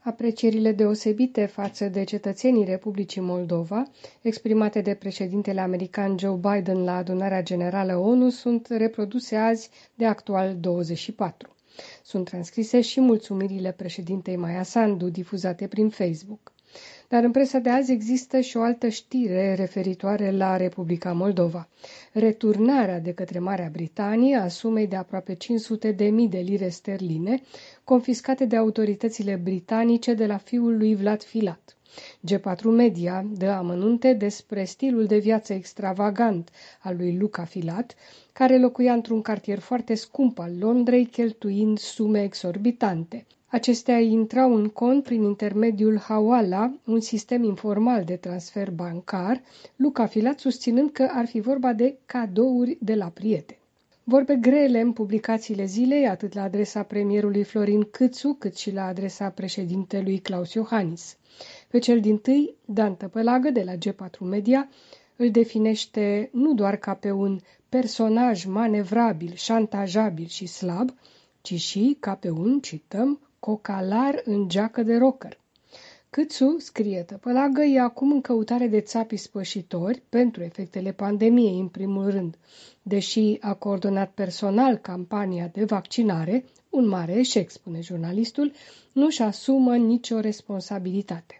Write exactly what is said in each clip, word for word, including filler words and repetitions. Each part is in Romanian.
Aprecierile deosebite față de cetățenii Republicii Moldova, exprimate de președintele american Joe Biden la adunarea generală O N U, sunt reproduse azi de Actual douăzeci și patru. Sunt transcrise și mulțumirile președintei Maia Sandu, difuzate prin Facebook. Dar în presa de azi există și o altă știre referitoare la Republica Moldova. Returnarea de către Marea Britanie a sumei de aproape cinci sute de mii de lire sterline, confiscate de autoritățile britanice de la fiul lui Vlad Filat. G patru Media dă amănunte despre stilul de viață extravagant al lui Luca Filat, care locuia într-un cartier foarte scump al Londrei, cheltuind sume exorbitante. Acestea intrau în cont prin intermediul Hawala, un sistem informal de transfer bancar, Luca Filat susținând că ar fi vorba de cadouri de la prieteni. Vorbe grele în publicațiile zilei, atât la adresa premierului Florin Câțu, cât și la adresa președintelui Klaus Iohannis. Pe cel dintâi, Dan Tăpălagă, de la G patru Media, îl definește nu doar ca pe un personaj manevrabil, șantajabil și slab, ci și ca pe un, cităm, cocalar în geacă de rocker. Câțu, scrie Tăpălagă, e acum în căutare de țapi spășitori pentru efectele pandemiei, în primul rând. Deși a coordonat personal campania de vaccinare, un mare eșec, spune jurnalistul, nu-și asumă nicio responsabilitate.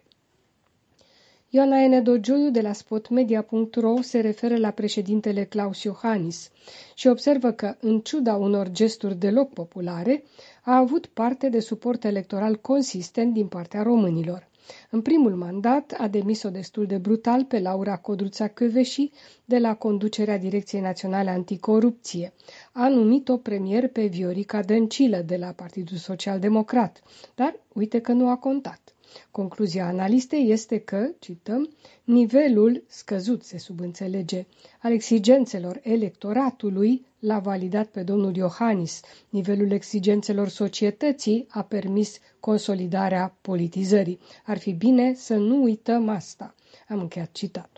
Ioana N. Dogioiu de la spotmedia punct ro se referă la președintele Klaus Iohannis și observă că, în ciuda unor gesturi deloc populare, a avut parte de suport electoral consistent din partea românilor. În primul mandat a demis-o destul de brutal pe Laura Codruța-Kövesi de la conducerea Direcției Naționale Anticorupție. A numit-o premier pe Viorica Dăncilă de la Partidul Social Democrat, dar uite că nu a contat. Concluzia analistei este că, cităm, nivelul scăzut, se subînțelege, al exigențelor electoratului l-a validat pe domnul Iohannis. Nivelul exigențelor societății a permis consolidarea politizării. Ar fi bine să nu uităm asta. Am încheiat citatul.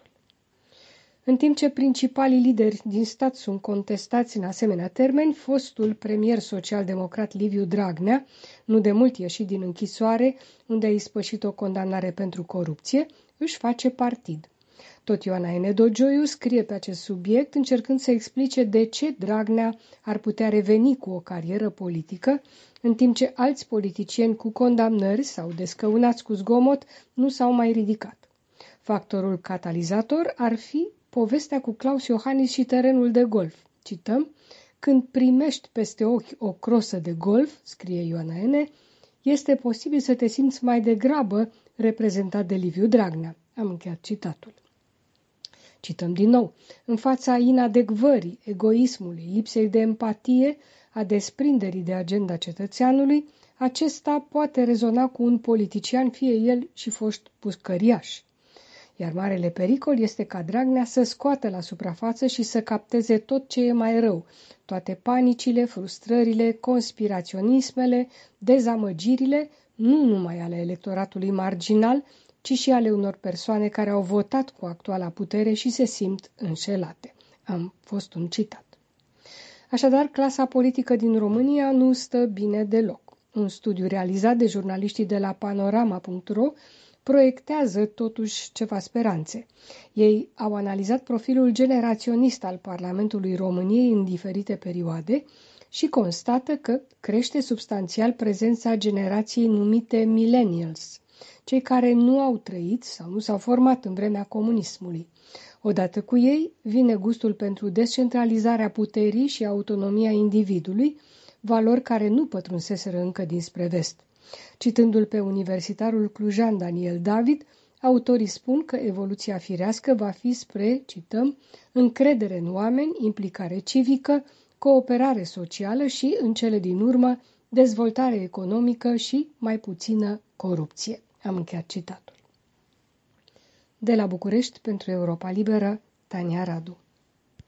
În timp ce principalii lideri din stat sunt contestați în asemenea termeni, fostul premier social-democrat Liviu Dragnea, nu de mult ieșit din închisoare, unde a ispășit o condamnare pentru corupție, își face partid. Tot Ioana N. Dogioiu scrie pe acest subiect, încercând să explice de ce Dragnea ar putea reveni cu o carieră politică, în timp ce alți politicieni cu condamnări sau descăunați cu zgomot nu s-au mai ridicat. Factorul catalizator ar fi povestea cu Klaus Iohannis și terenul de golf. Cităm, când primești peste ochi o crosă de golf, scrie Ioana N., este posibil să te simți mai degrabă reprezentat de Liviu Dragnea. Am încheiat citatul. Cităm din nou. În fața inadecvării, egoismului, lipsei de empatie, a desprinderii de agenda cetățeanului, acesta poate rezona cu un politician, fie el și fost pușcăriaș. Iar marele pericol este ca Dragnea să scoată la suprafață și să capteze tot ce e mai rău, toate panicile, frustrările, conspiraționismele, dezamăgirile, nu numai ale electoratului marginal, ci și ale unor persoane care au votat cu actuala putere și se simt înșelate. Am fost un citat. Așadar, clasa politică din România nu stă bine deloc. Un studiu realizat de jurnaliștii de la panorama punct ro proiectează totuși ceva speranțe. Ei au analizat profilul generaționist al Parlamentului României în diferite perioade și constată că crește substanțial prezența generației numite millennials, cei care nu au trăit sau nu s-au format în vremea comunismului. Odată cu ei vine gustul pentru descentralizarea puterii și autonomia individului, valori care nu pătrunseseră încă dinspre vest. Citându-l pe universitarul clujan Daniel David, autorii spun că evoluția firească va fi spre, cităm, încredere în oameni, implicare civică, cooperare socială și, în cele din urmă, dezvoltare economică și mai puțină corupție. Am încheiat citatul. De la București, pentru Europa Liberă, Tania Radu.